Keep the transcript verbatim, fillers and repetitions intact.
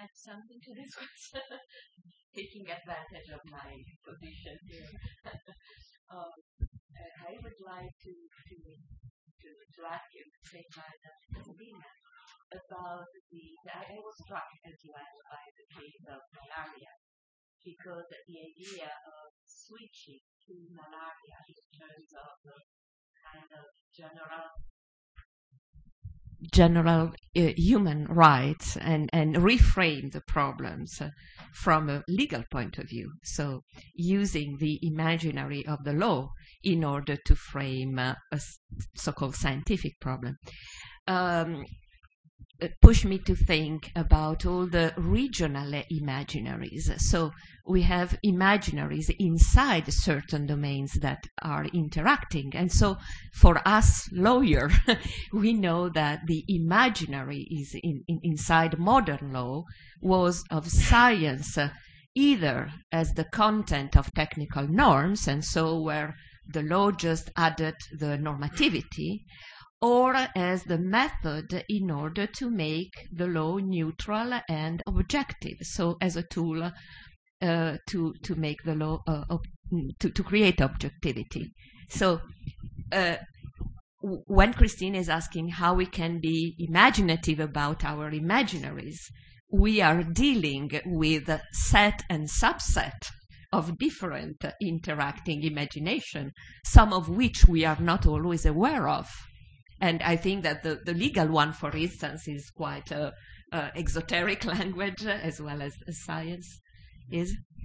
add something to this question? Taking advantage of my position here. um, I would like to to to, to ask you the same time as Christina about the. I, I was struck as well by the case of malaria, because the idea of switching to malaria in terms of the kind of general general uh, human rights and, and reframe the problems uh, from a legal point of view. So using the imaginary of the law in order to frame uh, a so-called scientific problem. Um, push me to think about all the regional imaginaries. So we have imaginaries inside certain domains that are interacting. And so for us lawyers, we know that the imaginary is in, in, inside modern law was of science, uh, either as the content of technical norms, and so where the law just added the normativity, or as the method in order to make the law neutral and objective, so as a tool uh, to to make the law uh, ob to to create objectivity. So uh, when Christine is asking how we can be imaginative about our imaginaries, we are dealing with a set and subset of different uh, interacting imagination, some of which we are not always aware of. And I think that the, the legal one, for instance, is quite a, a exoteric language uh, as well as, as science is.